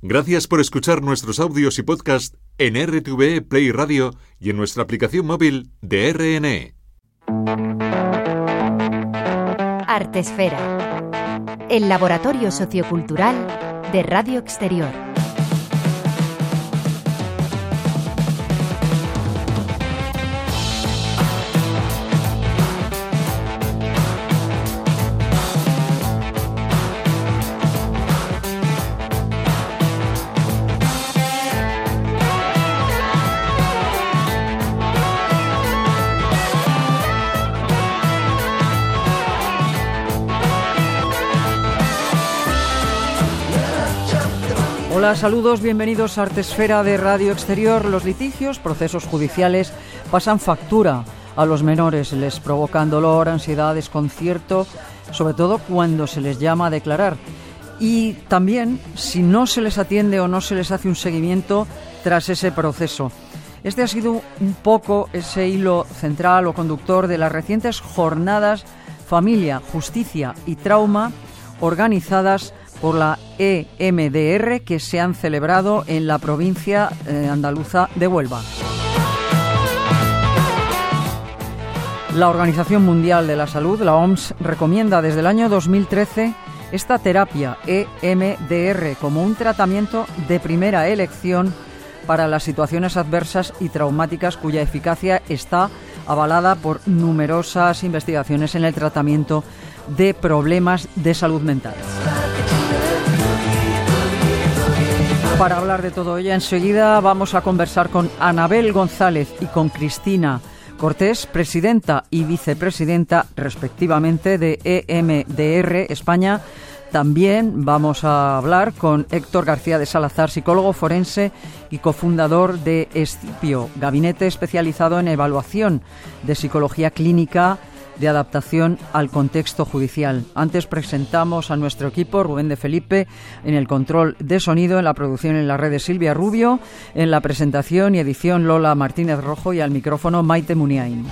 Gracias por escuchar nuestros audios y podcast en RTVE Play Radio y en nuestra aplicación móvil de RNE. Artesfera, el laboratorio sociocultural de Radio Exterior. Hola, saludos, bienvenidos a Artesfera de Radio Exterior. Los litigios, procesos judiciales, pasan factura a los menores, les provocan dolor, ansiedad, desconcierto, sobre todo cuando se les llama a declarar. Y también si no se les atiende o no se les hace un seguimiento tras ese proceso. Este ha sido un poco ese hilo central o conductor de las recientes jornadas Familia, Justicia y Trauma organizadas por la EMDR que se han celebrado en la provincia andaluza de Huelva. La Organización Mundial de la Salud, la OMS, recomienda desde el año 2013 esta terapia EMDR como un tratamiento de primera elección para las situaciones adversas y traumáticas cuya eficacia está avalada por numerosas investigaciones en el tratamiento de problemas de salud mental. Para hablar de todo ello, enseguida vamos a conversar con Anabel González y con Cristina Cortés, presidenta y vicepresidenta respectivamente de EMDR España. También vamos a hablar con Héctor García de Salazar, psicólogo forense y cofundador de Escipio, gabinete especializado en evaluación de psicología clínica de adaptación al contexto judicial. Antes presentamos a nuestro equipo, Rubén de Felipe en el control de sonido, en la producción en las redes Silvia Rubio, en la presentación y edición Lola Martínez Rojo y al micrófono Maite Muniain.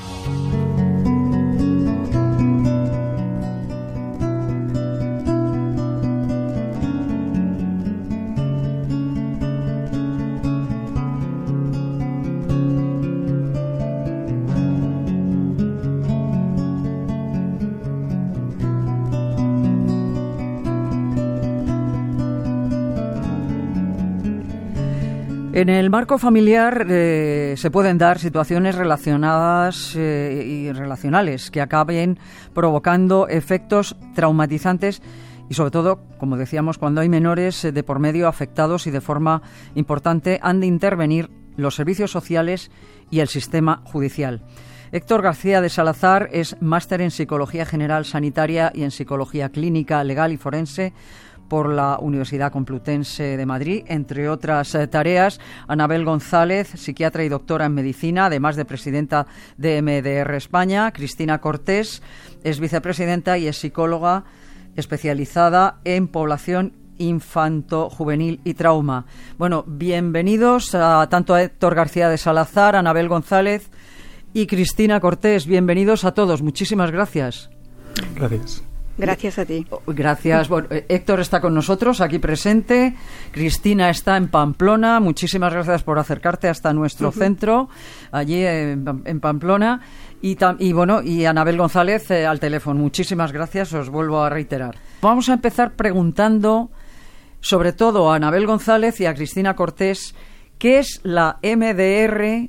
En el marco familiar se pueden dar situaciones relacionadas y relacionales que acaben provocando efectos traumatizantes y, sobre todo, como decíamos, cuando hay menores de por medio afectados y de forma importante han de intervenir los servicios sociales y el sistema judicial. Héctor García de Salazar es máster en Psicología General Sanitaria y en Psicología Clínica, Legal y Forense por la Universidad Complutense de Madrid, entre otras tareas. Anabel González, psiquiatra y doctora en medicina, además de presidenta de EMDR España. Cristina Cortés es vicepresidenta y es psicóloga especializada en población infanto-juvenil y trauma. Bueno, bienvenidos a tanto a Héctor García de Salazar, Anabel González y Cristina Cortés. Bienvenidos a todos. Muchísimas gracias. Gracias. Gracias a ti. Gracias. Bueno, Héctor está con nosotros, aquí presente. Cristina está en Pamplona. Muchísimas gracias por acercarte hasta nuestro centro, allí en Pamplona. Y Anabel González al teléfono. Muchísimas gracias, os vuelvo a reiterar. Vamos a empezar preguntando, sobre todo a Anabel González y a Cristina Cortés, ¿qué es la EMDR,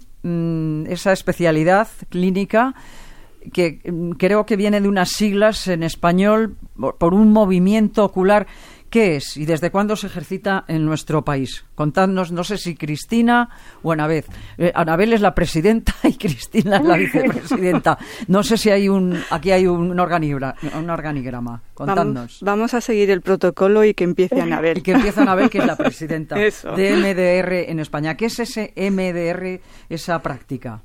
esa especialidad clínica que creo que viene de unas siglas en español por un movimiento ocular? ¿Qué es y desde cuándo se ejercita en nuestro país? Contadnos, no sé si Cristina o Anabel. Anabel es la presidenta y Cristina es la vicepresidenta. No sé si aquí hay un organigrama. Contadnos. Vamos a seguir el protocolo y que empiece Anabel. Y que empiece Anabel, que es la presidenta Eso. de MDR en España. ¿Qué es ese MDR, esa práctica?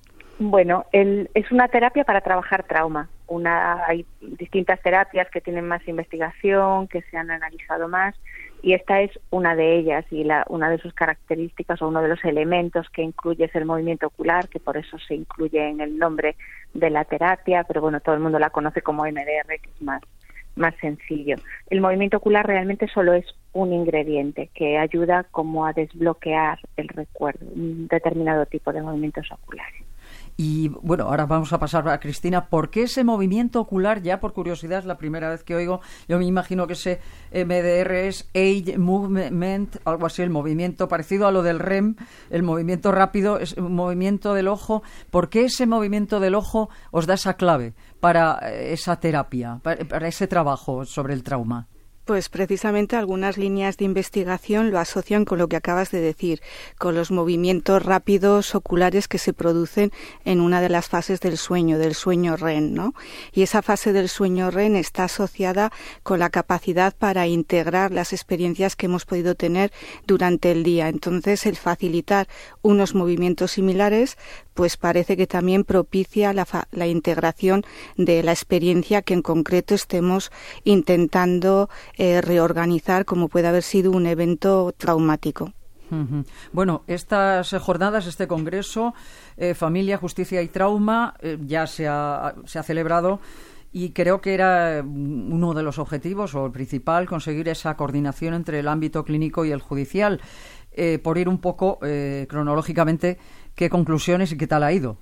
Bueno, es una terapia para trabajar trauma. Hay distintas terapias que tienen más investigación, que se han analizado más, y esta es una de ellas, y una de sus características o uno de los elementos que incluye es el movimiento ocular, que por eso se incluye en el nombre de la terapia, pero bueno, todo el mundo la conoce como MDR, que es más sencillo. El movimiento ocular realmente solo es un ingrediente que ayuda como a desbloquear el recuerdo, un determinado tipo de movimientos oculares. Y bueno, ahora vamos a pasar a Cristina. ¿Por qué ese movimiento ocular? Ya por curiosidad, es la primera vez que oigo. Yo me imagino que ese MDR es Eye Movement, algo así, el movimiento parecido a lo del REM, el movimiento rápido, es un movimiento del ojo. ¿Por qué ese movimiento del ojo os da esa clave para esa terapia, para ese trabajo sobre el trauma? Pues precisamente algunas líneas de investigación lo asocian con lo que acabas de decir, con los movimientos rápidos oculares que se producen en una de las fases del sueño REM, ¿no? Y esa fase del sueño REM está asociada con la capacidad para integrar las experiencias que hemos podido tener durante el día. Entonces, el facilitar unos movimientos similares, pues parece que también propicia la integración de la experiencia que en concreto estemos intentando reorganizar, como puede haber sido un evento traumático. Bueno, estas jornadas, este congreso, Familia, Justicia y Trauma, ya se ha celebrado y creo que era uno de los objetivos o el principal, conseguir esa coordinación entre el ámbito clínico y el judicial. Por ir un poco cronológicamente, ¿qué conclusiones y qué tal ha ido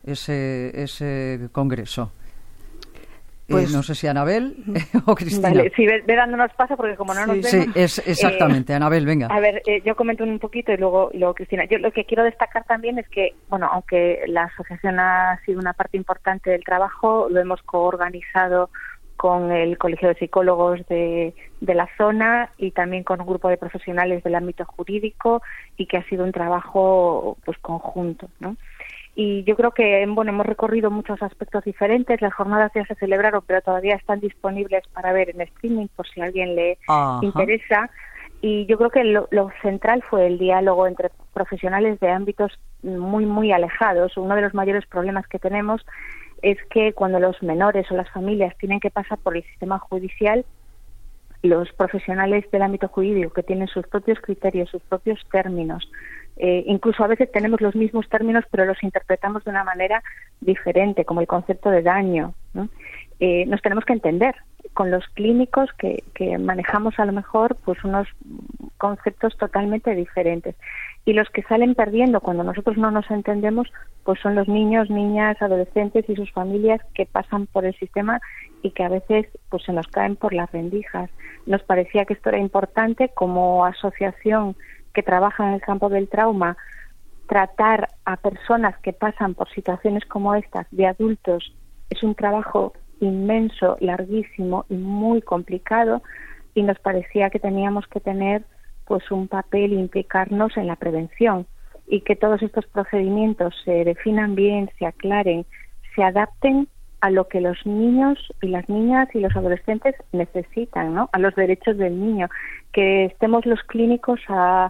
ese congreso? Pues, no sé si Anabel o Cristina. Vale, sí, ve dándonos paso porque como no nos vemos... Sí, es exactamente. Anabel, venga. A ver, yo comento un poquito y luego Cristina. Yo lo que quiero destacar también es que, bueno, aunque la asociación ha sido una parte importante del trabajo, lo hemos coorganizado con el Colegio de Psicólogos de la zona y también con un grupo de profesionales del ámbito jurídico y que ha sido un trabajo pues conjunto, ¿no? Y yo creo que, bueno, hemos recorrido muchos aspectos diferentes. Las jornadas ya se celebraron, pero todavía están disponibles para ver en streaming por si a alguien le interesa. Y yo creo que lo central fue el diálogo entre profesionales de ámbitos muy, muy alejados. Uno de los mayores problemas que tenemos es que cuando los menores o las familias tienen que pasar por el sistema judicial, los profesionales del ámbito jurídico que tienen sus propios criterios, sus propios términos, incluso a veces tenemos los mismos términos pero los interpretamos de una manera diferente, como el concepto de daño, ¿no? Nos tenemos que entender con los clínicos que manejamos a lo mejor pues unos conceptos totalmente diferentes, y los que salen perdiendo cuando nosotros no nos entendemos pues son los niños, niñas, adolescentes y sus familias que pasan por el sistema y que a veces pues se nos caen por las rendijas. Nos parecía que esto era importante como asociación que trabaja en el campo del trauma, tratar a personas que pasan por situaciones como estas, de adultos, es un trabajo inmenso, larguísimo y muy complicado, y nos parecía que teníamos que tener pues un papel, implicarnos en la prevención y que todos estos procedimientos se definan bien, se aclaren, se adapten a lo que los niños y las niñas y los adolescentes necesitan, ¿no? A los derechos del niño, que estemos los clínicos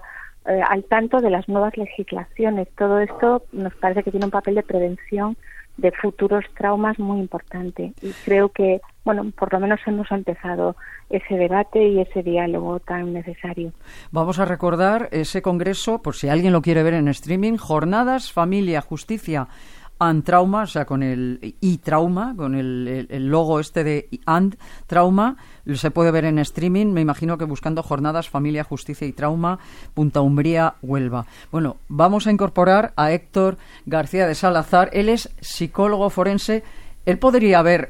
al tanto de las nuevas legislaciones. Todo esto nos parece que tiene un papel de prevención de futuros traumas muy importante, y creo que, bueno, por lo menos hemos empezado ese debate y ese diálogo tan necesario. Vamos a recordar ese congreso, por si alguien lo quiere ver en streaming, Jornadas Familia, Justicia and Trauma, o sea, con el i-trauma, con el logo este de and trauma, se puede ver en streaming, me imagino que buscando Jornadas Familia, Justicia y Trauma, Punta Umbría, Huelva. Bueno, vamos a incorporar a Héctor García de Salazar. Él es psicólogo forense. Él podría haber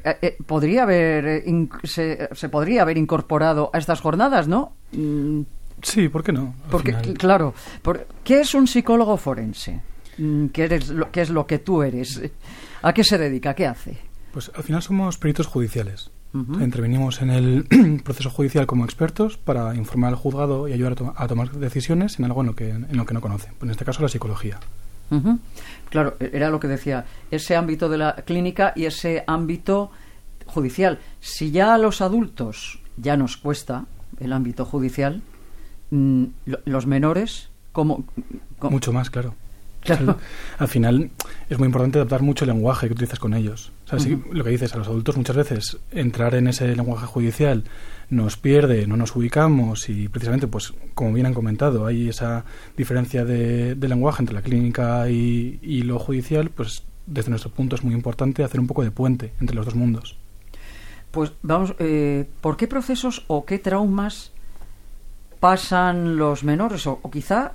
se podría haber incorporado a estas jornadas, ¿no? Sí, ¿por qué no? Porque, claro, ¿qué es un psicólogo forense? ¿Qué es lo que tú eres? ¿A qué se dedica? ¿Qué hace? Pues al final somos peritos judiciales. O sea, intervenimos en el proceso judicial como expertos para informar al juzgado y ayudar a tomar decisiones en algo en lo que no conoce. En este caso, la psicología. Claro, era lo que decía, ese ámbito de la clínica y ese ámbito judicial. Si ya a los adultos ya nos cuesta el ámbito judicial, los menores, ¿cómo? Mucho más, claro. Claro. Al final es muy importante adaptar mucho el lenguaje que utilizas con ellos. O sea, sí, lo que dices, a los adultos muchas veces entrar en ese lenguaje judicial nos pierde, no nos ubicamos, y precisamente, pues como bien han comentado, hay esa diferencia de lenguaje entre la clínica y lo judicial. Pues desde nuestro punto es muy importante hacer un poco de puente entre los dos mundos. Pues vamos, ¿por qué procesos o qué traumas pasan los menores? O quizá,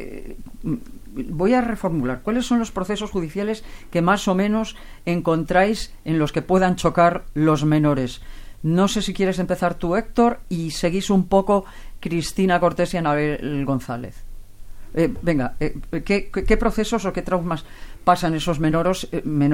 voy a reformular, ¿cuáles son los procesos judiciales que más o menos encontráis en los que puedan chocar los menores? No sé si quieres empezar tú, Héctor, y seguís un poco Cristina Cortés y Anabel González. Venga, ¿qué procesos o qué traumas pasan esos menores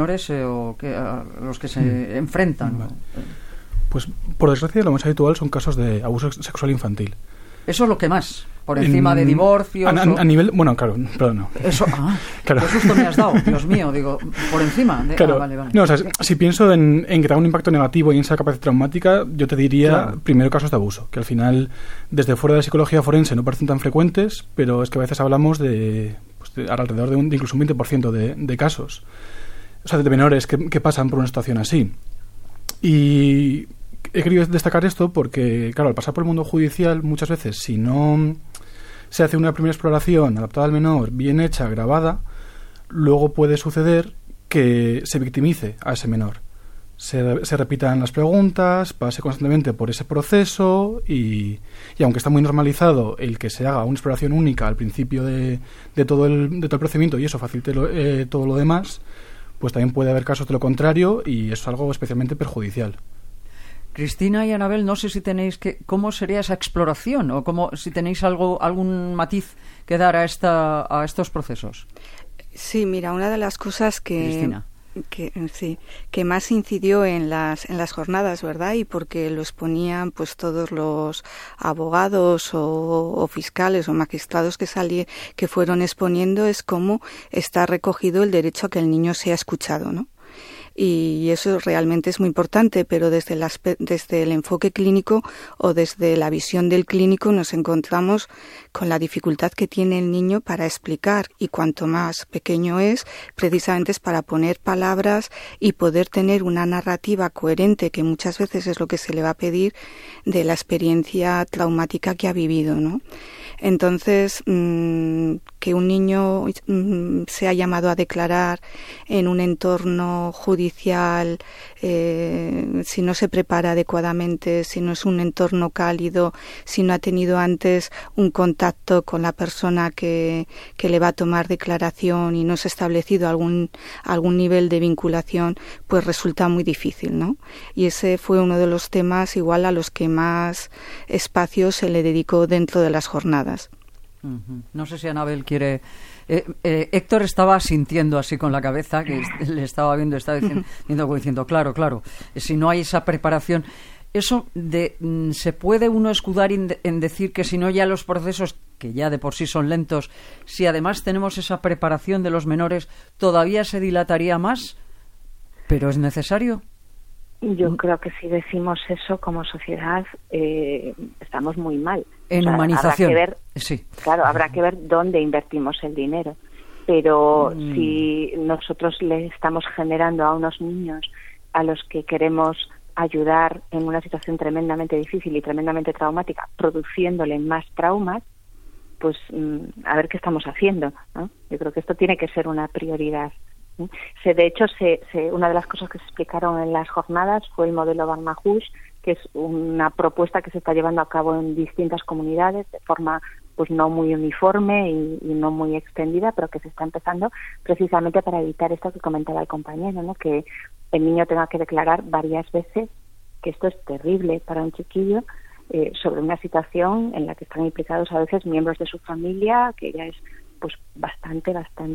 a los que se enfrentan? Vale. Pues, por desgracia, lo más habitual son casos de abuso sexual infantil. Eso es lo que más, por encima de divorcios. A nivel, bueno, claro, perdón, no. Eso, claro. ¿Qué susto me has dado? Dios mío, digo, por encima. Claro. Vale. No, o sea, si pienso en que tenga un impacto negativo y en esa capacidad traumática, yo te diría, primero, casos de abuso, que al final, desde fuera de la psicología forense no parecen tan frecuentes, pero es que a veces hablamos de alrededor de incluso un 20% de casos. O sea, de menores que pasan por una situación así. Y he querido destacar esto porque, claro, al pasar por el mundo judicial, muchas veces, si no se hace una primera exploración adaptada al menor, bien hecha, grabada, luego puede suceder que se victimice a ese menor. Se repitan las preguntas, pase constantemente por ese proceso y aunque está muy normalizado el que se haga una exploración única al principio de todo el procedimiento y eso facilite todo lo demás, pues también puede haber casos de lo contrario y eso es algo especialmente perjudicial. Cristina y Anabel, no sé si tenéis ¿cómo sería esa exploración o si tenéis algún matiz que dar a estos procesos? Sí, mira, una de las cosas Cristina. que más incidió en las jornadas, ¿verdad? Y porque lo exponían pues todos los abogados o fiscales o magistrados que fueron exponiendo es cómo está recogido el derecho a que el niño sea escuchado, ¿no? Y eso realmente es muy importante, pero desde el enfoque clínico o desde la visión del clínico nos encontramos con la dificultad que tiene el niño para explicar, y cuanto más pequeño es, precisamente es para poner palabras y poder tener una narrativa coherente, que muchas veces es lo que se le va a pedir de la experiencia traumática que ha vivido, ¿no? Entonces, que un niño sea llamado a declarar en un entorno judicial, si no se prepara adecuadamente, si no es un entorno cálido, si no ha tenido antes un contacto con la persona que le va a tomar declaración y no se ha establecido algún nivel de vinculación, pues resulta muy difícil, ¿no? Y ese fue uno de los temas igual a los que más espacio se le dedicó dentro de las jornadas. No sé si Anabel quiere... Héctor estaba sintiendo así con la cabeza, que le estaba viendo, estaba diciendo, claro, si no hay esa preparación... Eso ¿se puede uno escudar en decir que si no ya los procesos, que ya de por sí son lentos, si además tenemos esa preparación de los menores, todavía se dilataría más? ¿Pero es necesario? Yo creo que si decimos eso como sociedad estamos muy mal. En humanización. Habrá que ver, sí. Claro, habrá que ver dónde invertimos el dinero. Pero si nosotros le estamos generando a unos niños a los que queremos ayudar en una situación tremendamente difícil y tremendamente traumática, produciéndole más traumas, pues a ver qué estamos haciendo, ¿no? Yo creo que esto tiene que ser una prioridad. De hecho, una de las cosas que se explicaron en las jornadas fue el modelo Barnahus, que es una propuesta que se está llevando a cabo en distintas comunidades de forma pues no muy uniforme y no muy extendida, pero que se está empezando precisamente para evitar esto que comentaba el compañero, ¿no? Que el niño tenga que declarar varias veces, que esto es terrible para un chiquillo, sobre una situación en la que están implicados a veces miembros de su familia, que ya es pues bastante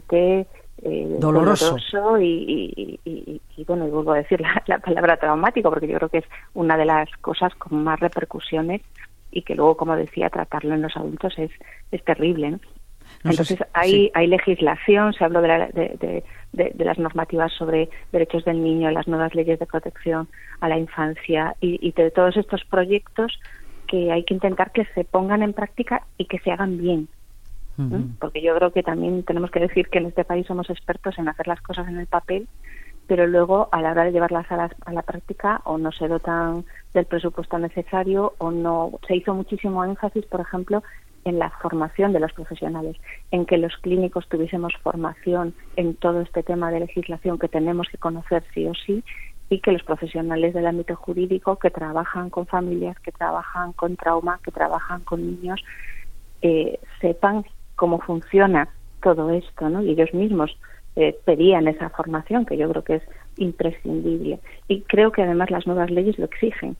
doloroso y bueno, y vuelvo a decir la palabra traumático, porque yo creo que es una de las cosas con más repercusiones y que luego, como decía, tratarlo en los adultos es terrible, ¿no? Entonces hay legislación, se habló de las normativas sobre derechos del niño, las nuevas leyes de protección a la infancia y de todos estos proyectos que hay que intentar que se pongan en práctica y que se hagan bien. Porque yo creo que también tenemos que decir que en este país somos expertos en hacer las cosas en el papel, pero luego a la hora de llevarlas a la práctica o no se dotan del presupuesto necesario o no se hizo muchísimo énfasis, por ejemplo, en la formación de los profesionales, en que los clínicos tuviésemos formación en todo este tema de legislación que tenemos que conocer sí o sí, y que los profesionales del ámbito jurídico que trabajan con familias, que trabajan con trauma, que trabajan con niños, sepan cómo funciona todo esto, ¿no? Y ellos mismos pedían esa formación, que yo creo que es imprescindible. Y creo que además las nuevas leyes lo exigen.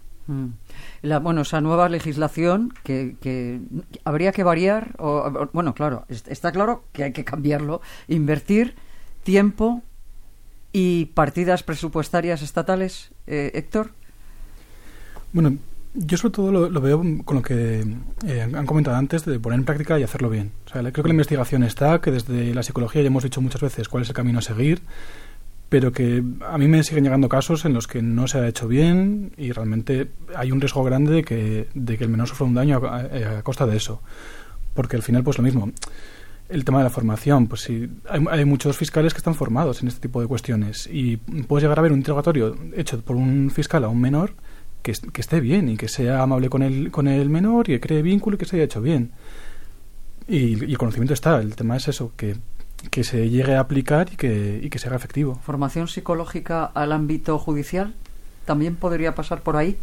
Esa nueva legislación que habría que variar, claro, está claro que hay que cambiarlo, invertir tiempo y partidas presupuestarias estatales, Héctor. Bueno, yo sobre todo lo veo con lo que han comentado antes, de poner en práctica y hacerlo bien. O sea, creo que la investigación está, que desde la psicología ya hemos dicho muchas veces cuál es el camino a seguir, pero que a mí me siguen llegando casos en los que no se ha hecho bien y realmente hay un riesgo grande de que el menor sufra un daño a costa de eso. Porque al final, pues lo mismo, el tema de la formación, pues sí, hay muchos fiscales que están formados en este tipo de cuestiones y puedes llegar a ver un interrogatorio hecho por un fiscal a un menor que esté bien y que sea amable con el menor y que cree vínculo y que se haya hecho bien. Y el conocimiento está, el tema es eso, que se llegue a aplicar y que se haga efectivo. ¿Formación psicológica al ámbito judicial también podría pasar por ahí?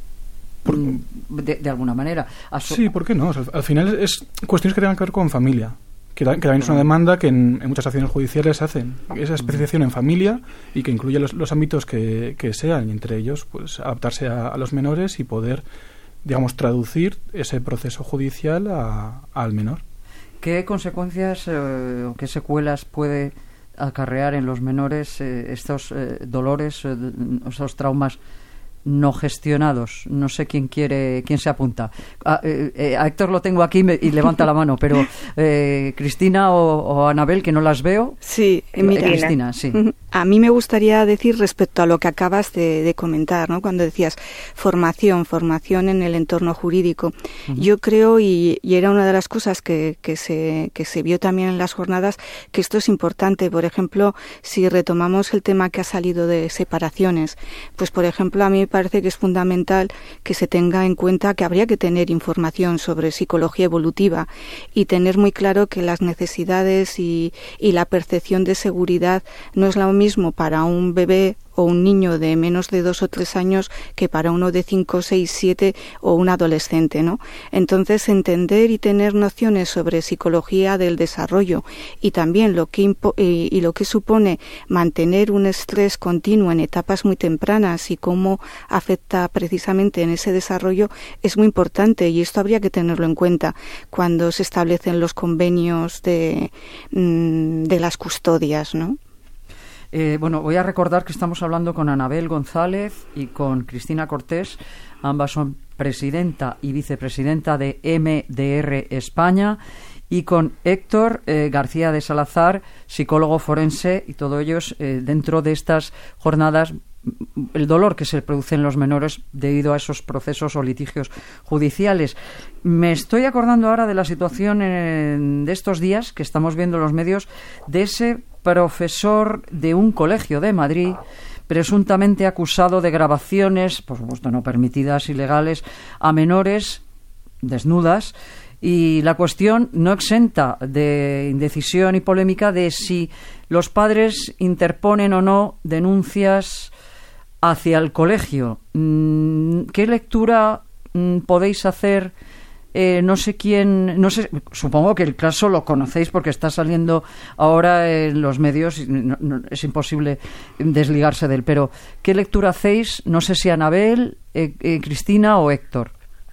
De alguna manera. Sí, ¿por qué no? O sea, al final es cuestiones que tengan que ver con familia, que también es una demanda que en muchas acciones judiciales hacen. Esa especialización en familia y que incluye los ámbitos que sean, y entre ellos pues adaptarse a los menores y poder, digamos, traducir ese proceso judicial al menor. ¿Qué consecuencias o qué secuelas puede acarrear en los menores estos dolores, esos traumas no gestionados? No sé quién se apunta. A Héctor lo tengo aquí y levanta la mano, pero Cristina o Anabel, que no las veo. Sí, mira, Cristina, sí. A mí me gustaría decir respecto a lo que acabas de comentar, ¿no? Cuando decías formación en el entorno jurídico. Yo creo, y era una de las cosas que se vio también en las jornadas, que esto es importante. Por ejemplo, si retomamos el tema que ha salido de separaciones, pues por ejemplo a mí me parece que es fundamental que se tenga en cuenta que habría que tener información sobre psicología evolutiva y tener muy claro que las necesidades y la percepción de seguridad no es lo mismo para un bebé o un niño de menos de 2 o 3 años que para uno de 5, 6, 7 o un adolescente, ¿no? Entonces, entender y tener nociones sobre psicología del desarrollo y también lo que supone mantener un estrés continuo en etapas muy tempranas y cómo afecta precisamente en ese desarrollo es muy importante, y esto habría que tenerlo en cuenta cuando se establecen los convenios de las custodias, ¿no? Voy a recordar que estamos hablando con Anabel González y con Cristina Cortés. Ambas son presidenta y vicepresidenta de MDR España, y con Héctor García de Salazar, psicólogo forense, y todos ellos dentro de estas jornadas, el dolor que se produce en los menores debido a esos procesos o litigios judiciales. Me estoy acordando ahora de la situación de estos días que estamos viendo en los medios, de ese profesor de un colegio de Madrid presuntamente acusado de grabaciones, por supuesto no permitidas, ilegales, a menores desnudas, y la cuestión no exenta de indecisión y polémica de si los padres interponen o no denuncias hacia el colegio. ¿Qué lectura podéis hacer? No sé, supongo que el caso lo conocéis porque está saliendo ahora en los medios y es imposible desligarse de él, pero ¿qué lectura hacéis? No sé si Anabel, Cristina o Héctor.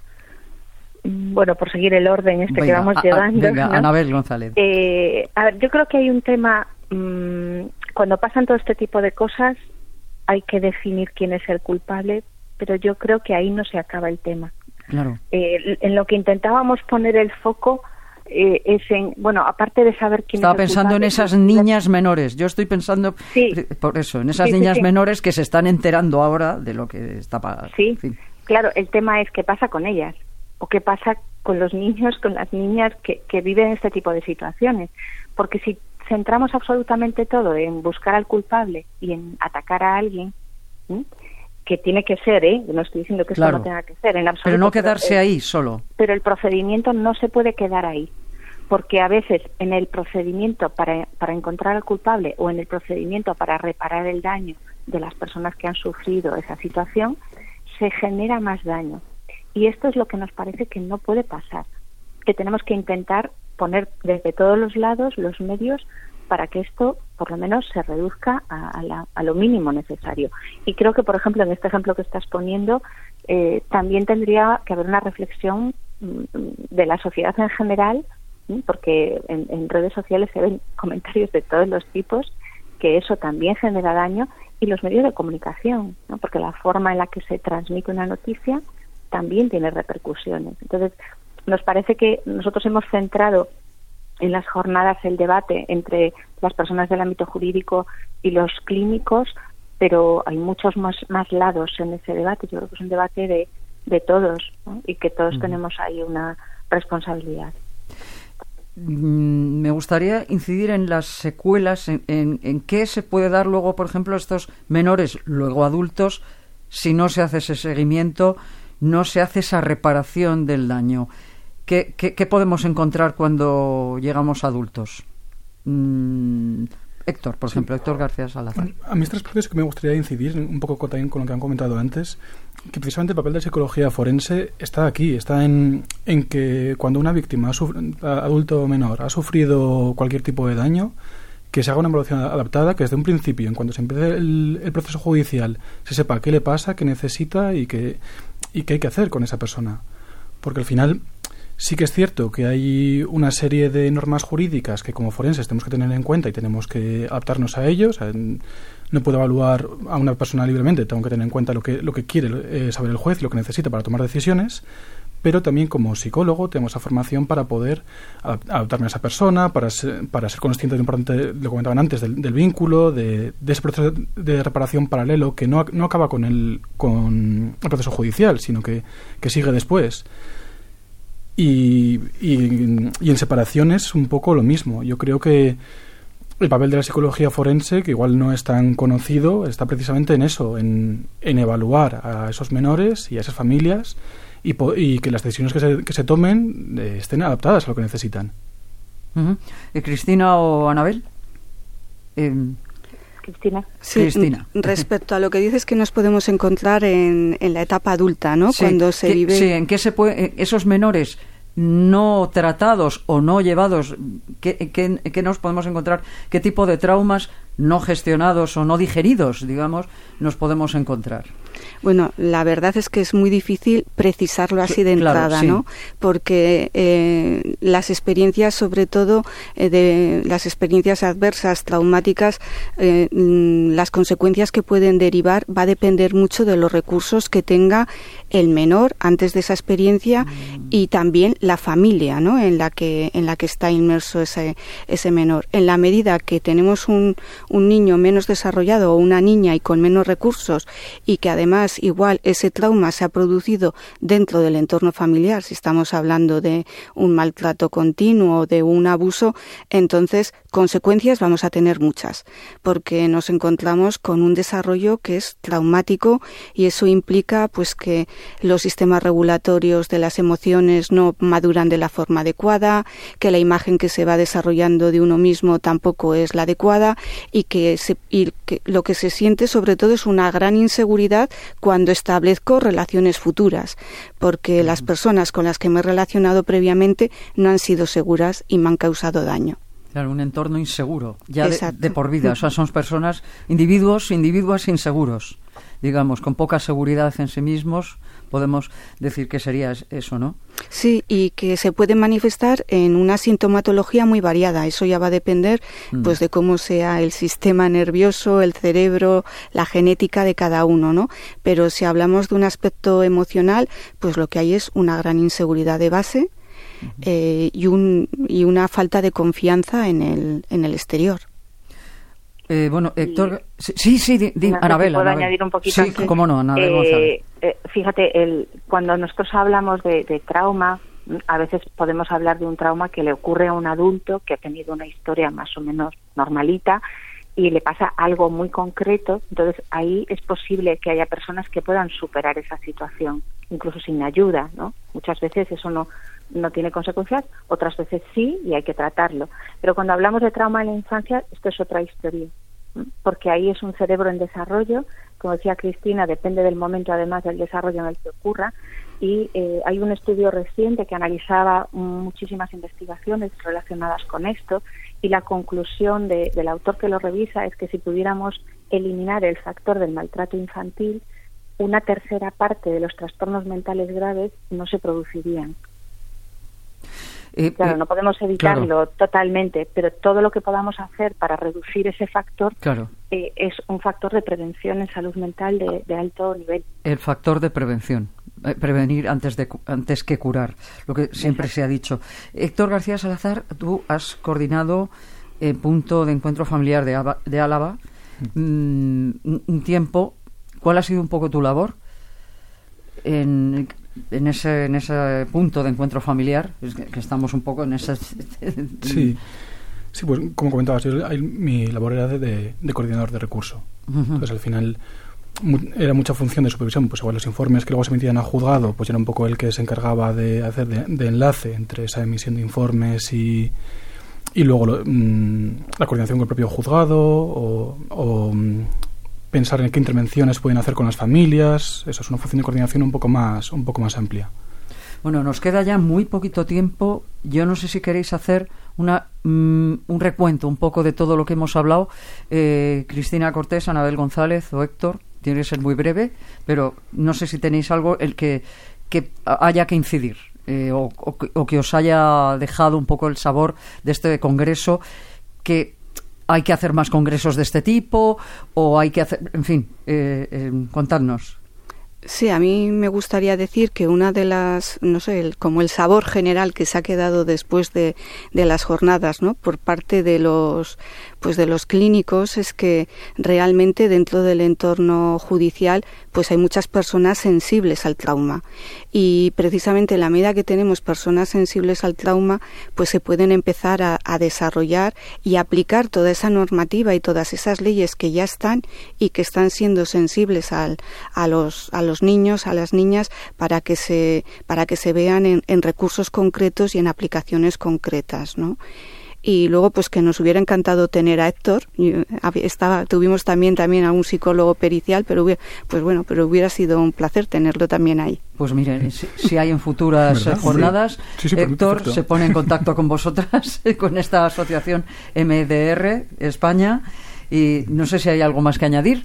Bueno, por seguir el orden que vamos llevando. Venga, ¿no? Anabel González. A ver, yo creo que hay un tema, cuando pasan todo este tipo de cosas hay que definir quién es el culpable, pero yo creo que ahí no se acaba el tema. Claro. En lo que intentábamos poner el foco es en, aparte de saber quién Estaba es el pensando culpable, en esas niñas menores. Yo estoy pensando, por eso, en esas niñas menores que se están enterando ahora de lo que está pasando. Sí, en fin. Claro, el tema es qué pasa con ellas, o qué pasa con los niños, con las niñas que viven este tipo de situaciones. Porque si centramos absolutamente todo en buscar al culpable y en atacar a alguien, que tiene que ser, no estoy diciendo que claro, esto no tenga que ser en absoluto, pero no quedarse ahí solo. Pero el procedimiento no se puede quedar ahí, porque a veces en el procedimiento para encontrar al culpable o en el procedimiento para reparar el daño de las personas que han sufrido esa situación, se genera más daño. Y esto es lo que nos parece que no puede pasar, que tenemos que intentar poner desde todos los lados los medios para que esto por lo menos se reduzca a lo mínimo necesario. Y creo que, por ejemplo, en este ejemplo que estás poniendo, también tendría que haber una reflexión de la sociedad en general, porque en redes sociales se ven comentarios de todos los tipos, que eso también genera daño, y los medios de comunicación, ¿no? Porque la forma en la que se transmite una noticia también tiene repercusiones. Entonces, nos parece que nosotros hemos centrado en las jornadas el debate entre las personas del ámbito jurídico y los clínicos, pero hay muchos más lados en ese debate. Yo creo que es un debate de todos, ¿no? Y que todos tenemos ahí una responsabilidad. Me gustaría incidir en las secuelas, en qué se puede dar luego, por ejemplo, a estos menores, luego adultos, si no se hace ese seguimiento, no se hace esa reparación del daño. ¿Qué podemos encontrar cuando llegamos a adultos? Héctor, por ejemplo, Héctor García Salazar. A mí estas partes que me gustaría incidir un poco también con lo que han comentado antes, que precisamente el papel de psicología forense está aquí, está en que cuando una víctima, adulto o menor, ha sufrido cualquier tipo de daño, que se haga una evaluación adaptada, que desde un principio, en cuanto se empiece el proceso judicial, se sepa qué le pasa, qué necesita y qué hay que hacer con esa persona. Porque al final sí que es cierto que hay una serie de normas jurídicas que como forenses tenemos que tener en cuenta y tenemos que adaptarnos a ellos. No puedo evaluar a una persona libremente, tengo que tener en cuenta lo que quiere saber el juez y lo que necesita para tomar decisiones, pero también como psicólogo tengo esa formación para poder adaptarme a esa persona, para ser consciente de lo importante, lo comentaban antes, del vínculo, de ese proceso de reparación paralelo que no acaba con el proceso judicial, sino que sigue después. Y en separaciones un poco lo mismo. Yo creo que el papel de la psicología forense, que igual no es tan conocido, está precisamente en eso, en evaluar a esos menores y a esas familias y que las decisiones que se tomen estén adaptadas a lo que necesitan. Uh-huh. ¿Cristina o Anabel? Cristina. Sí, Cristina. Respecto a lo que dices que nos podemos encontrar en la etapa adulta, ¿no? Sí, cuando se vive... Sí, en qué se puede, esos menores no tratados o no llevados, ¿qué nos podemos encontrar? ¿Qué tipo de traumas no gestionados o no digeridos, digamos, nos podemos encontrar? Bueno, la verdad es que es muy difícil precisarlo así de entrada, claro, sí. ¿no? Porque las experiencias, sobre todo de las experiencias adversas, traumáticas, las consecuencias que pueden derivar va a depender mucho de los recursos que tenga el menor antes de esa experiencia y también la familia, ¿no? en la que está inmerso ese menor. En la medida que tenemos un niño menos desarrollado o una niña y con menos recursos y que además igual ese trauma se ha producido dentro del entorno familiar, si estamos hablando de un maltrato continuo o de un abuso, entonces consecuencias vamos a tener muchas, porque nos encontramos con un desarrollo que es traumático y eso implica pues que los sistemas regulatorios de las emociones no maduran de la forma adecuada, que la imagen que se va desarrollando de uno mismo tampoco es la adecuada y que lo que se siente sobre todo es una gran inseguridad cuando establezco relaciones futuras, porque las personas con las que me he relacionado previamente no han sido seguras y me han causado daño. Claro, un entorno inseguro, ya de por vida. O sea, son personas, individuos inseguros, digamos, con poca seguridad en sí mismos. Podemos decir que sería eso, ¿no? Sí, y que se puede manifestar en una sintomatología muy variada. Eso ya va a depender pues de cómo sea el sistema nervioso, el cerebro, la genética de cada uno, ¿no? Pero si hablamos de un aspecto emocional, pues lo que hay es una gran inseguridad de base y una falta de confianza en el exterior. Bueno, Héctor... Sí, Anabel. ¿Puedo añadir un poquito? Sí, cómo no, Anabel González. Fíjate, cuando nosotros hablamos de trauma, a veces podemos hablar de un trauma que le ocurre a un adulto que ha tenido una historia más o menos normalita y le pasa algo muy concreto. Entonces ahí es posible que haya personas que puedan superar esa situación, incluso sin ayuda, ¿no? Muchas veces eso no tiene consecuencias, otras veces sí, y hay que tratarlo. Pero cuando hablamos de trauma en la infancia, esto es otra historia. porque ahí es un cerebro en desarrollo. Como decía Cristina, depende del momento, además, del desarrollo en el que ocurra. Y hay un estudio reciente que analizaba muchísimas investigaciones relacionadas con esto, y la conclusión del autor que lo revisa es que si pudiéramos eliminar el factor del maltrato infantil, una tercera parte de los trastornos mentales graves no se producirían. Claro, no podemos evitarlo totalmente, pero todo lo que podamos hacer para reducir ese factor es un factor de prevención en salud mental de alto nivel. El factor de prevención. Prevenir antes que curar, lo que siempre se ha dicho. Héctor García Salazar, tú has coordinado el punto de encuentro familiar de Álava un tiempo. ¿Cuál ha sido un poco tu labor en ese punto de encuentro familiar? Es que estamos un poco en ese... Sí, pues como comentabas, mi labor era de coordinador de recurso. Entonces al final era mucha función de supervisión, pues igual los informes que luego se emitían a juzgado, pues era un poco el que se encargaba de hacer de enlace entre esa emisión de informes y luego la coordinación con el propio juzgado o pensar en qué intervenciones pueden hacer con las familias. Eso es una función de coordinación un poco más amplia. Bueno, nos queda ya muy poquito tiempo. Yo no sé si queréis hacer un recuento un poco de todo lo que hemos hablado. Cristina Cortés, Anabel González o Héctor, tiene que ser muy breve, pero no sé si tenéis algo el que haya que incidir o que os haya dejado un poco el sabor de este congreso, que hay que hacer más congresos de este tipo o hay que hacer, en fin, contadnos. Sí, a mí me gustaría decir que una de las, no sé, como el sabor general que se ha quedado después de las jornadas, ¿no?, por parte de los clínicos, es que realmente dentro del entorno judicial pues hay muchas personas sensibles al trauma, y precisamente en la medida que tenemos personas sensibles al trauma, pues se pueden empezar a desarrollar y aplicar toda esa normativa y todas esas leyes que ya están y que están siendo sensibles a los niños, a las niñas, para que se vean en recursos concretos y en aplicaciones concretas, ¿no? Y luego, pues que nos hubiera encantado tener a Héctor. Tuvimos también a un psicólogo pericial, pero hubiera sido un placer tenerlo también ahí. Pues miren, si hay en futuras jornadas, sí, Héctor se pone en contacto con vosotras, con esta asociación MDR España, y no sé si hay algo más que añadir.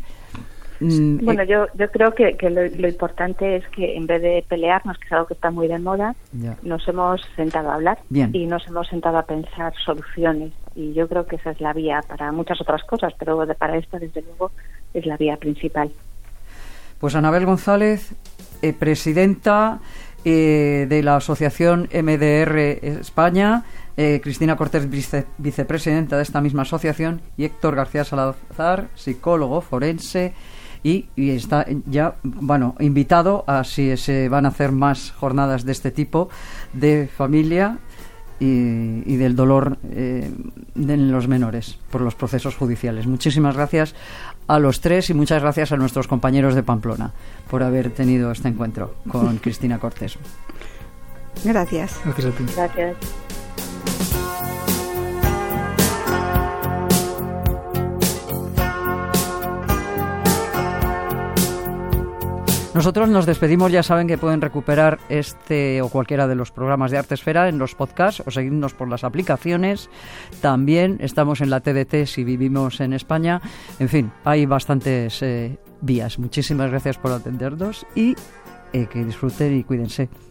Bueno, yo creo que lo importante es que en vez de pelearnos, que es algo que está muy de moda, nos hemos sentado a hablar y nos hemos sentado a pensar soluciones, y yo creo que esa es la vía para muchas otras cosas, pero para esta desde luego es la vía principal. Pues Anabel González, presidenta de la asociación MDR España, Cristina Cortés, vicepresidenta de esta misma asociación, y Héctor García Salazar, psicólogo forense, y está ya, invitado a si se van a hacer más jornadas de este tipo de familia y del dolor de los menores por los procesos judiciales. Muchísimas gracias a los tres y muchas gracias a nuestros compañeros de Pamplona por haber tenido este encuentro con Cristina Cortés. Gracias. Gracias a ti. Gracias. Nosotros nos despedimos. Ya saben que pueden recuperar este o cualquiera de los programas de Artesfera en los podcasts o seguirnos por las aplicaciones. También estamos en la TDT si vivimos en España. En fin, hay bastantes vías. Muchísimas gracias por atendernos y que disfruten y cuídense.